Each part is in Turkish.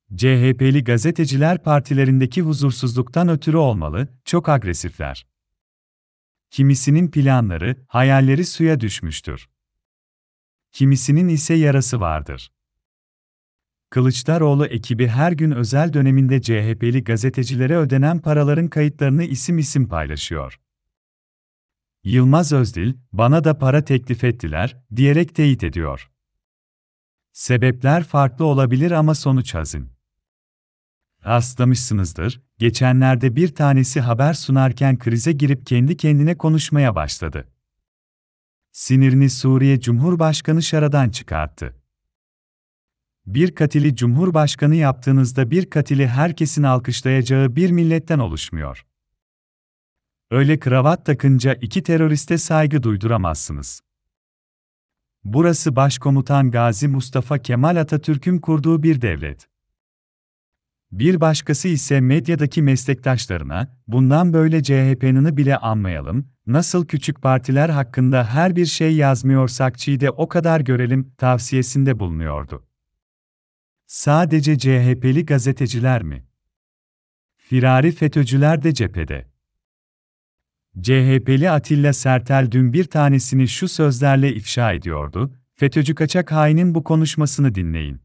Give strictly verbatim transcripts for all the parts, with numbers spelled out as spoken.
C H P'li gazeteciler partilerindeki huzursuzluktan ötürü olmalı, çok agresifler. Kimisinin planları, hayalleri suya düşmüştür. Kimisinin ise yarası vardır. Kılıçdaroğlu ekibi her gün özel döneminde C H P'li gazetecilere ödenen paraların kayıtlarını isim isim paylaşıyor. Yılmaz Özdil, "Bana da para teklif ettiler," diyerek teyit ediyor. Sebepler farklı olabilir ama sonuç hazin. Rastlamışsınızdır, geçenlerde bir tanesi haber sunarken krize girip kendi kendine konuşmaya başladı. Sinirini Suriye Cumhurbaşkanı şaradan çıkarttı. Bir katili cumhurbaşkanı yaptığınızda bir katili herkesin alkışlayacağı bir milletten oluşmuyor. Öyle kravat takınca iki teröriste saygı duyduramazsınız. Burası Başkomutan Gazi Mustafa Kemal Atatürk'ün kurduğu bir devlet. Bir başkası ise medyadaki meslektaşlarına, "Bundan böyle C H P'nini bile anmayalım, nasıl küçük partiler hakkında her bir şey yazmıyorsak Çiğ'de o kadar görelim," tavsiyesinde bulunuyordu. Sadece C H P'li gazeteciler mi? Firari FETÖ'cüler de cephede. C H P'li Atilla Sertel dün bir tanesini şu sözlerle ifşa ediyordu: "FETÖ'cü kaçak hainin bu konuşmasını dinleyin.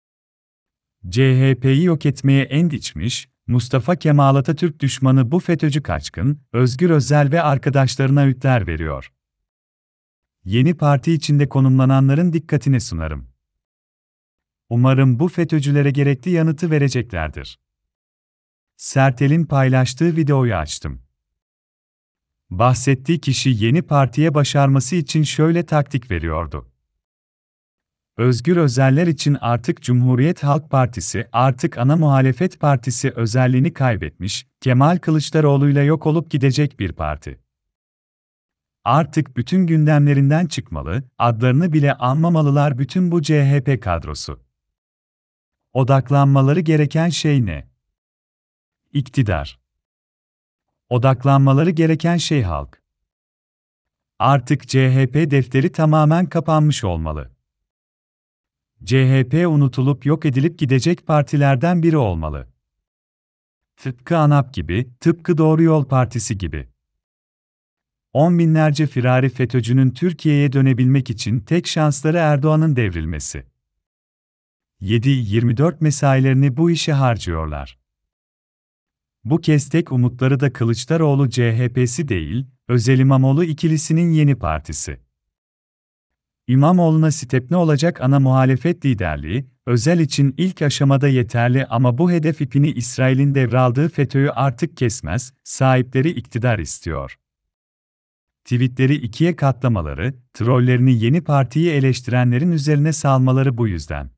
C H P'yi yok etmeye end içmiş, Mustafa Kemal Atatürk düşmanı bu FETÖ'cü kaçkın, Özgür Özel ve arkadaşlarına öğütler veriyor. Yeni parti içinde konumlananların dikkatine sunarım. Umarım bu FETÖ'cülere gerekli yanıtı vereceklerdir." Sertel'in paylaştığı videoyu açtım. Bahsettiği kişi yeni partiye başarması için şöyle taktik veriyordu. Özgür Özeller için artık Cumhuriyet Halk Partisi, artık ana muhalefet partisi özelliğini kaybetmiş, Kemal Kılıçdaroğlu'yla yok olup gidecek bir parti. Artık bütün gündemlerinden çıkmalı, adlarını bile anmamalılar bütün bu C H P kadrosu. Odaklanmaları gereken şey ne? İktidar. Odaklanmaları gereken şey halk. Artık C H P defteri tamamen kapanmış olmalı. C H P unutulup yok edilip gidecek partilerden biri olmalı. Tıpkı ANAP gibi, tıpkı Doğru Yol Partisi gibi. On binlerce firari FETÖ'cünün Türkiye'ye dönebilmek için tek şansları Erdoğan'ın devrilmesi. yedi yirmi dört mesailerini bu işe harcıyorlar. Bu kez tek umutları da Kılıçdaroğlu C H P'si değil, Özel İmamoğlu ikilisinin yeni partisi. İmamoğlu'na step ne olacak ana muhalefet liderliği, Özel için ilk aşamada yeterli ama bu hedef ipini İsrail'in devraldığı FETÖ'yü artık kesmez, sahipleri iktidar istiyor. Tweetleri ikiye katlamaları, trollerini yeni partiyi eleştirenlerin üzerine salmaları bu yüzden.